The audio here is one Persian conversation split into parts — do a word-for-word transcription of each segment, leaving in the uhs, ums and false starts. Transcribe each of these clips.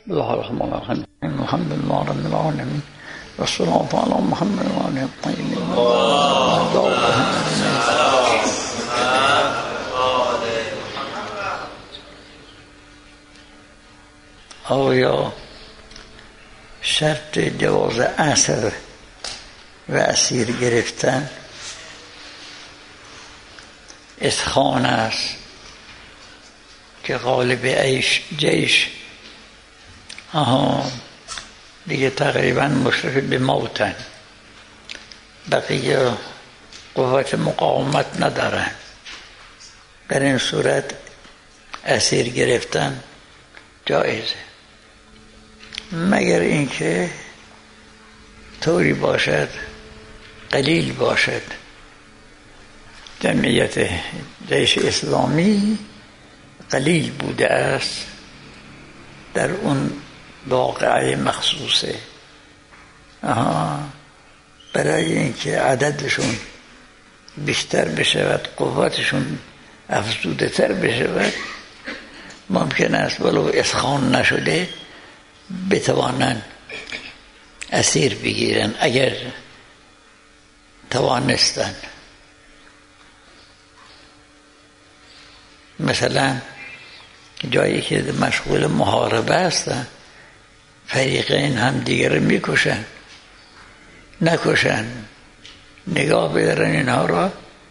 بسم الله الرحمن الرحیم الحمد لله رب العالمین و الصلاة علی محمد و آله الطاهرین. آیا شرط جواز اسر و اسیر گرفتن اسخان است که غالب عیش جیش آها دیگه تقریبا مشرف به موتن، بقیه قوت مقاومت ندارن، در این صورت اسیر گرفتن جایزه، مگر اینکه طوری باشد قلیل باشد. جمعیت جیش اسلامی قلیل بوده است در اون واقعه مخصوصه. آها برای اینکه عددشون بیشتر بشود، قوتشون افزوده تر بشود، ممکن است ولو اسخان نشده بتوانند اسیر بگیرن اگر توانستن. مثلا جایی که مشغول محاربه هستن، فریقین هم دیگر رو میکشن، نکشن، نگاه بدارن اینها را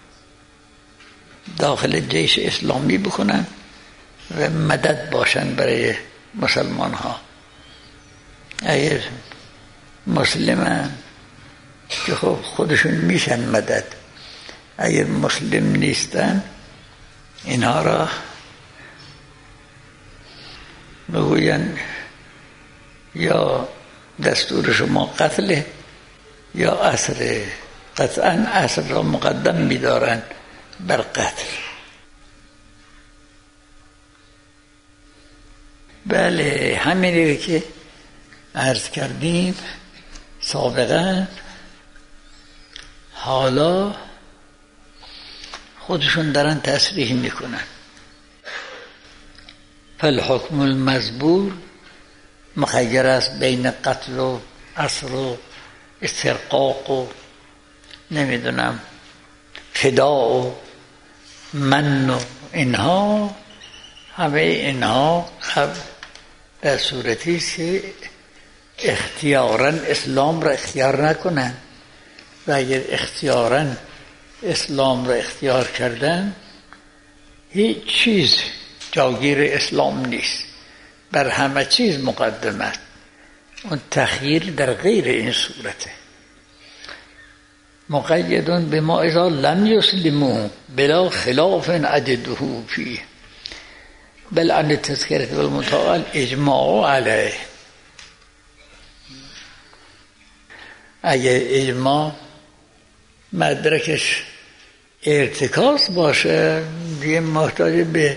داخل جیش اسلامی بکنن و مدد باشن برای مسلمان ها. اگر مسلمان که خب خودشون میشن مدد، اگر مسلم نیستن اینها را بگوین یا دستور شما قتل یا اسر، قطعا اسر را مقدم می‌دارن بر قتل. بله همینی که عرض کردیم سابقا، حالا خودشون دارن تصریح میکنن فالحکم المزبور مخیر است بین قتل و اسر و استرقاق و نمیدونم فداء و من و اینها، همه اینها در صورتی است که اختیاراً اسلام را اختیار نکنن، و اگر اختیاراً اسلام را اختیار کردن هیچ چیز جاگیر اسلام نیست، بر همه چیز مقدم است. اون تخییر در غیر این صورته. مقیدون به ما اذا لم یسلموا بلا خلاف عدده فیه بل عن تذکرة والمتعال اجماع علیه. اگر اجماع مدرکش ارتکاز باشه دیگه محتاج به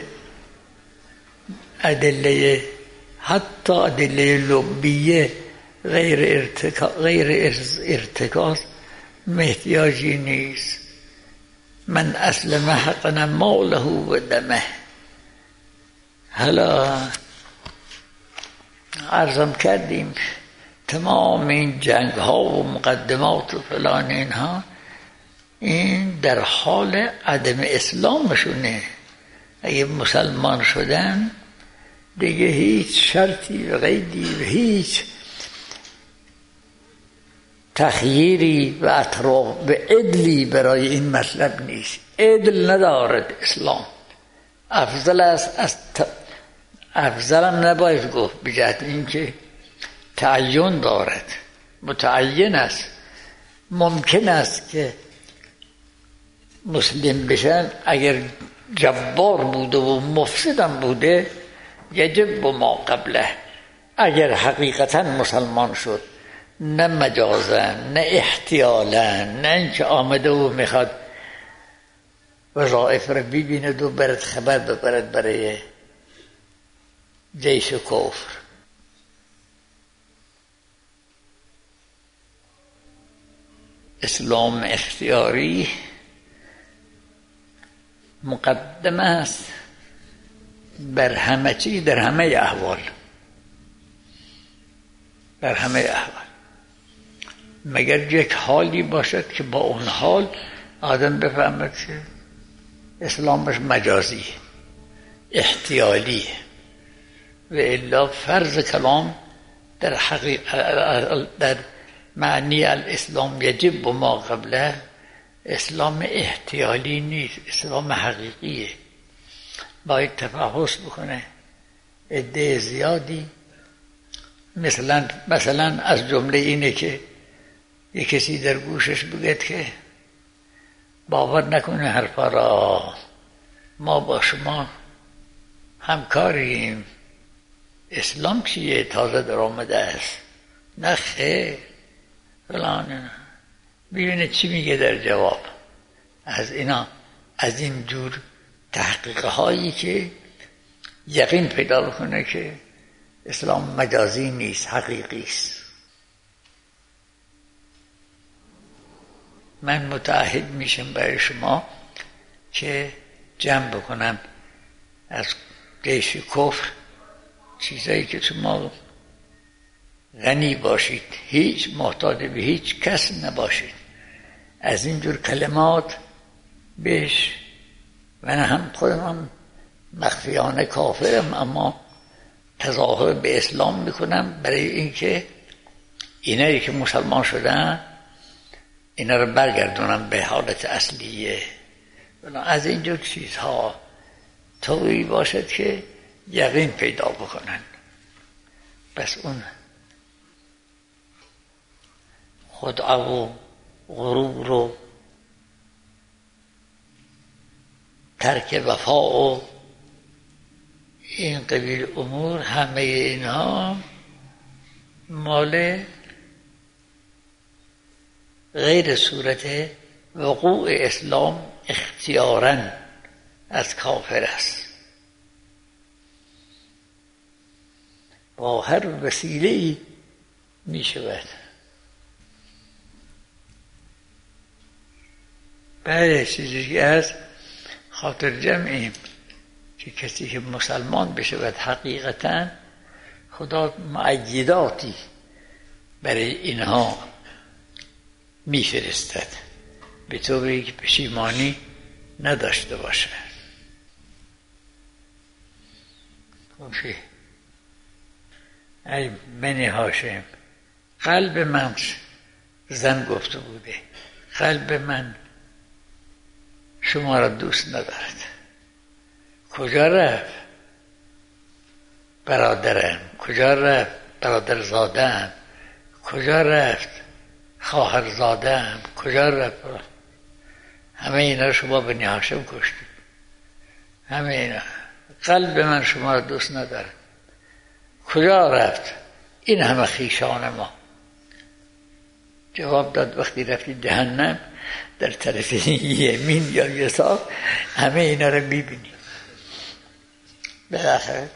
ادله، حتی ادله لبیه غیر ارتکاز غیر ارتکاز محتیاجی نیست. من اسلم حقنا ماله و دمه. حالا عرضم کردیم تمام این جنگ ها و مقدمات و فلان اینها این در حال عدم اسلامشونه. اگه مسلمان شدن دیگه هیچ شرطی و قیدی و هیچ تخییری و اطراف و عدلی برای این مطلب نیست. عدل ندارد اسلام. افضل است از ت... افضل هم نباید گفت، بجهت اینکه تعین دارد، متعین است. ممکن است که مسلم بشن اگر جبار بوده و مفسدم بوده یجب و ما قبله. اگر حقیقتا مسلمان شد، نه مجازا نه احتیالا، نه اینکه آمده و میخواد وظائف را ببیند و برد خبر ببرد برای جیش کفر. اسلام اختیاری مقدم است بر همه چیز در همه احوال. در همه احوال، مگر یک حالی باشد که با اون حال آدم بفهمد که اسلامش مجازی احتیالی و الا فرض کلام در حقیق در معنی الاسلام یجب و ما قبله اسلام احتیالی نیست، اسلام حقیقیه. باید تفحص بکنه. عده زیادی مثلا مثلا از جمله اینه که یک کسی در گوشش بگید که باور نکنه حرفا را، ما با شما همکاریم، اسلام چیه تازه در آمده است، نه خیر فلان. ببینه چی میگه در جواب. از اینا از این جور تحقیق هایی که یقین پیدا کنه که اسلام مجازی نیست، حقیقی است. من متعهد میشم برای شما که جمع بکنم از قیش کفر چیزایی که شما غنی باشید، هیچ محتاج به هیچ کس نباشید، از اینجور کلمات بهش. من هم خودم مخفیانه کافرم، اما تظاهر به اسلام میکنم برای اینکه اینایی که مسلمان شدن اینا رو برگردونم به حالت اصلیه. از اینجور چیزها طوری باشد که یقین پیدا بکنن. بس اون خدعه و غرور و ترک وفا و این قبیل امور، همه اینها مال غیر صورت وقوع اسلام اختیاراً از کافر است. با هر وسیله‌ای می شود. بعد چیزی که از خاطر جمعیم که کسی که مسلمان بشود حقیقتاً خدا معیداتی برای اینها می فرستد به طوری که پشیمانی نداشته باشه. خوشی ای بنی هاشم، قلب من، زن گفته بوده، قلب من شما را دوست ندارد. کجا رفت برادرم؟ کجا رفت برادر زادم؟ کجا رفت خواهر زادم؟ کجا رفت؟ همه اینا شما بنی هاشم کشتید. همه اینا. قلب من شما را دوست ندارد. کجا رفت این همه خیشان ما؟ جواب داد وقتی رفتی جهنم در طرف یمین یا یسار همه اینا رو میبینی. بالاخره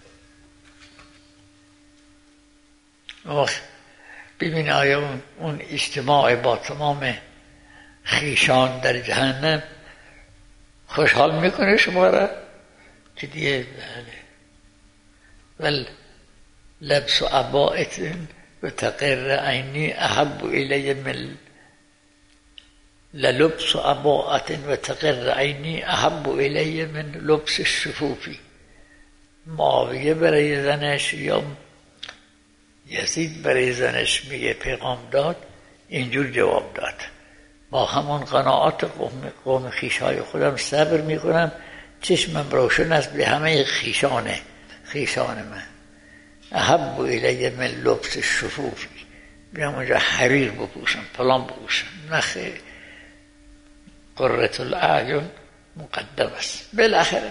ببین آیا اون اجتماع با تمام خیشان در جهنم خوشحال میکنه شما را که دیگه ول لبس و عباءت و تقر عینی احب الی من للبس و عباءت و تقر عینی احب الی من لبس الشفوفی. معاویه برای زنش یا یزید برای زنش میگه پیغام داد، اینجور جواب داد: با همون قناعت قوم, قوم خیشای خودم صبر میکنم، چشمم روشن است به همه خیشانه خیشان من. احب الی من لبس الشفوفی، بیام اونجا حریر بپوشم فلان بپوشم، نخیر، قرة الاعین مقدم است. بالاخره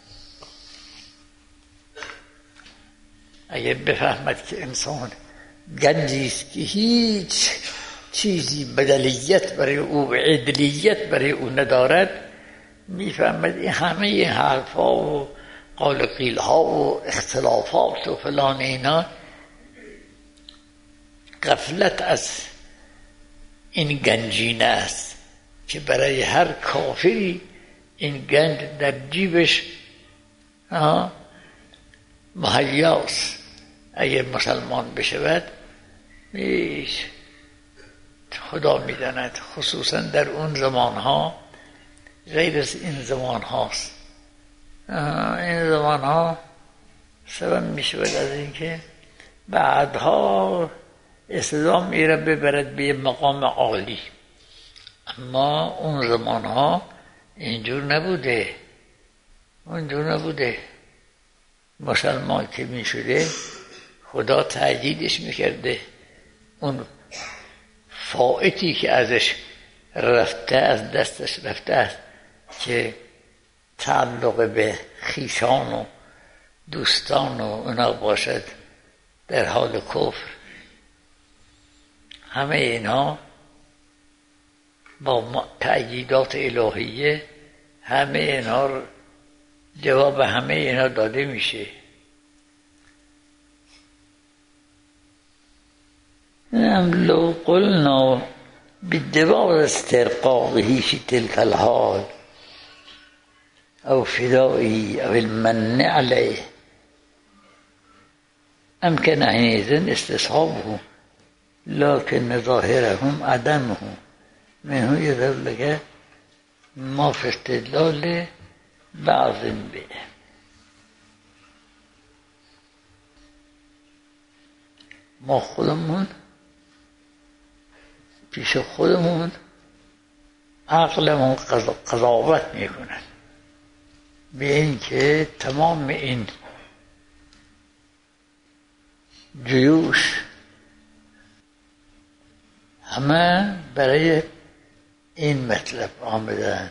اگه بفهمد که انسان گنجی است که هیچ چیزی بدلیت برای او و عدلیت برای او ندارد، میفهمد این همه این حرفا و قال قیل ها و اختلافات و فلان اینا غفلت از این گنجینه است که برای هر کافری این گنج در جیبش مهیاست. اگه مسلمان بشود میش خدا میداند. خصوصا در اون زمان ها، غیر از این زمان هاست. این زمان ها سبب میشود از اینکه بعدها اسلام ایره ببرد به مقام عالی، اما اون زمان ها اینجور نبوده. اونجور نبوده. مسلمان که می شده خدا تأییدش میکرده. اون فائتی که ازش رفته، از دستش رفته است، که تعلق به خیشان و دوستان و اونا باشد در حال کفر، همه اینها با تأییدات الهیه همه اینها جواب همه اینها داده میشه. لو قلنا بالدوام استرقاقه في تلك الحال أو فدائه أو المن عليه أمكن حينئذ استصحابه، لكن ظاهرهم عدمه. منه يذهب لك ما في استدلال بعض به. ما خودمون پیش خودمون عقلمون قضاوت میکنن به این که تمام این جیوش همه برای این مطلب آمدن.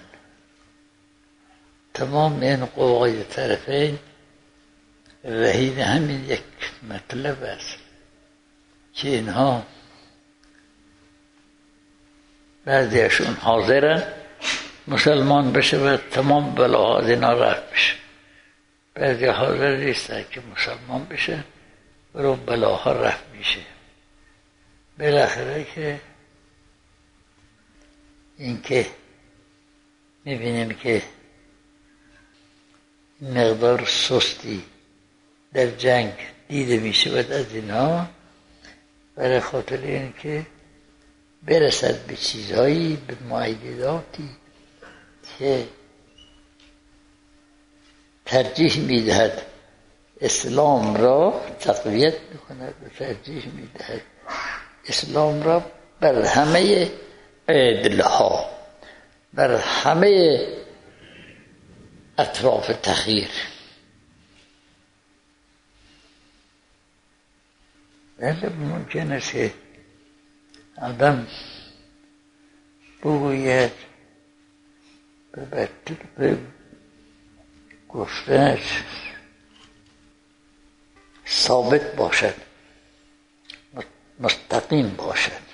تمام این قوای طرفین رهین همین یک مطلب است که اینها بعضیشون حاضرن مسلمان بشه و تمام بلاها از اینا رفت بشه، بعضی حاضر نیستن که مسلمان بشه و رو بلاها رفت میشه. بالاخره که این که میبینیم که مقدار سستی در جنگ دیده میشود از اینها، برای خاطر این که برسد به چیزهایی، به معایداتی که ترجیح میدهد اسلام را تقویت میکند و ترجیح میدهد اسلام را بر همه عدلها، بر همه اطراف تخییر. بله ممکن است که آدم بگوید به به گفتنش ثابت باشد، مستقیم باشد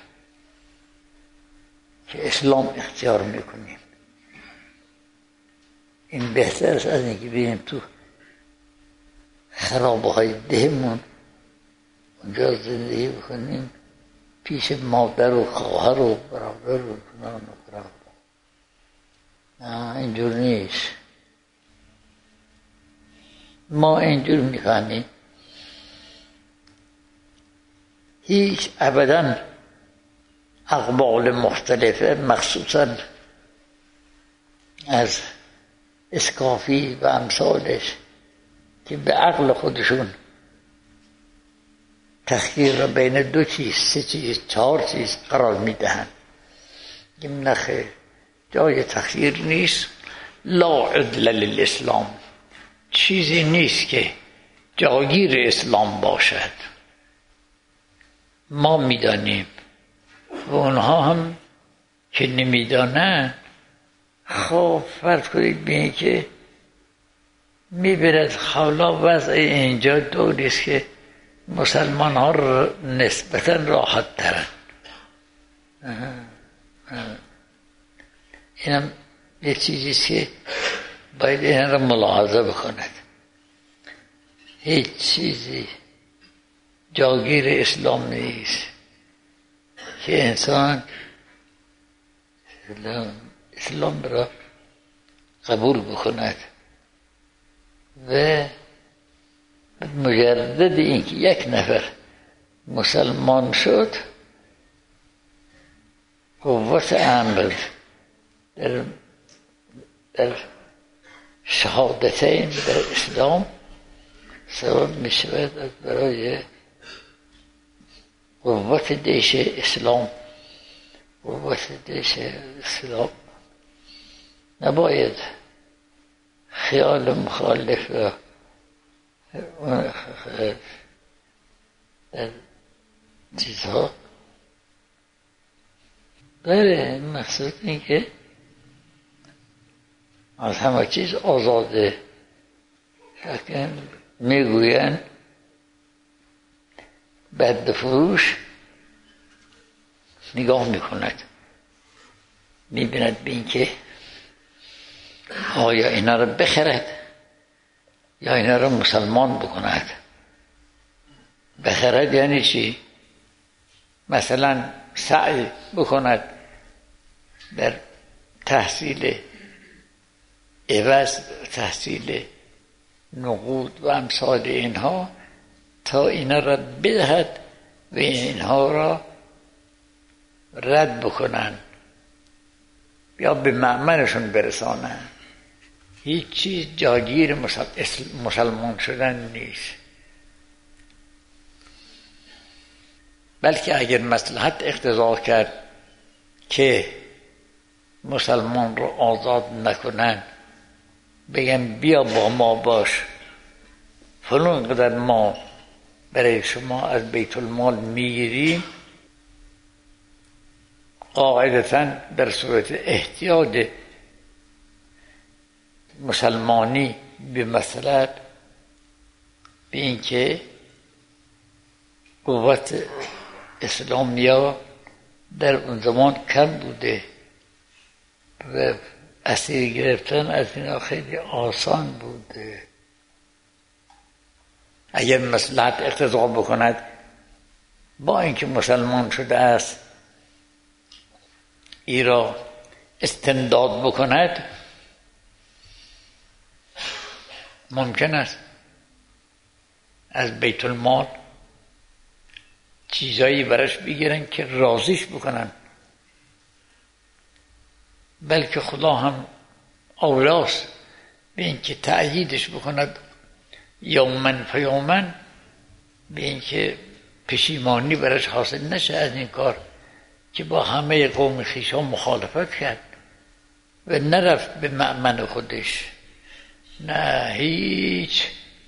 که اسلام اختیار میکنیم. این بهتر است از اینکه ببینیم تو خرابه های دهمون اونجا زندگی بکنیم پیش مادر و خواهر و برادر و فلان و فلان. نه اینجور نیست. ما اینجور میفهمیم هیچ ابدا اقوال مختلفه، مخصوصا از اسکافی و امثالش که به عقل خودشون تخییر را بین دو چیز، سه چیز، چهار چیز قرار میدهند. این نخیر، جای تخییر نیست. لا عدل للاسلام، چیزی نیست که جاگیر اسلام باشد. ما میدانیم و اونها هم که نمیدانند. خب فرض کنید ببینید که میبرد حالا وضع اینجا دوریست که مسلمان ها نسبتا راحت ترن. اینم یه چیزیست که باید این را ملاحظه بکند. هیچ چیزی جاگیر اسلام نیست که انسان اسلام را قبول بکند و مجرد اینکه یک نفر مسلمان شد قوت امر در در شهادتین در اسلام سبب می شود برای قوت دیش اسلام. قوت دیش اسلام نباید خیال مخالف و در چیزها داره. مقصود این که از همه چیز آزاده. شکن میگوین بد فروش نگاه میکند، میبیند به این که آیا اینا رو بخرد یا اینا رو مسلمان بکند. بخرد یعنی چی؟ مثلا سعی بکند در تحصیل عوض، تحصیل نقود و امثال اینها تا اینا را بدهد و اینها را رد بکنن یا به مأمنشون برسانن. هیچ چیز جاگیر مسلمان شدن نیست، بلکه اگر مصلحت اقتضا کرد که مسلمان رو آزاد نکنن، بگن بیا با ما باش، فلان قدر ما برای شما از بیت المال میگیریم، قاعدتاً در صورت احتیاج مسلمانی به مصلحت به این که قوت اسلامیا در اون زمان کم بوده و اسیر گرفتن از اینا خیلی آسان بوده. اگر مصلحت اقتضا بکند با اینکه مسلمان شده است ای را استمداد بکند، ممکن است از بیت المال چیزایی برش بگیرن که راضیش بکنن، بلکه خدا هم اولاست به اینکه تأییدش بکند یومن فیومن، به اینکه پشیمانی برش حاصل نشه از این کار که با همه قوم خویشان مخالفت کرد و نرفت به مأمن خودش. نه، هیچ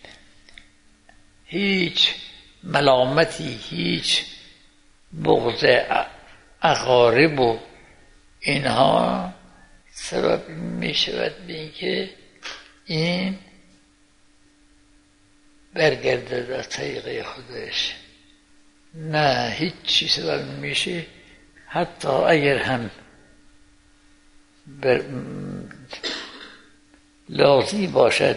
هیچ ملامتی، هیچ بغض اقارب و اینها سبب می شود به این که این برگردد از طریق خودش. نه، هیچ چی سبب میشه. حتی اگر هم بر لازم باشد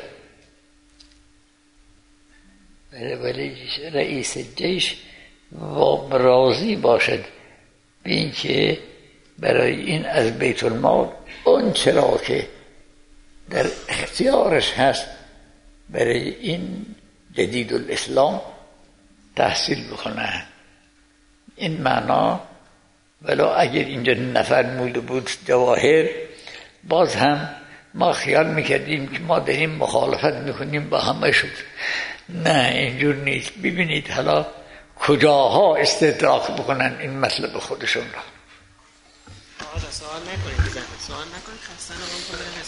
ولی رئیس جیش و راضی باشد به این که برای این از بیت المال اون چرا که در اختیارش هست برای این جدید الاسلام تحصیل بکنه. این معنا ولی اگر اینجا نفرموده بود جواهر، باز هم ما خیال میکردیم که ما داریم مخالفت میکنیم با همه شد. نه، اینجور نیست. ببینید حالا کجاها استدراک بکنن این مطلب خودشون را. آقا سوال نکنید، سوال نکنید، خستن رو کنید.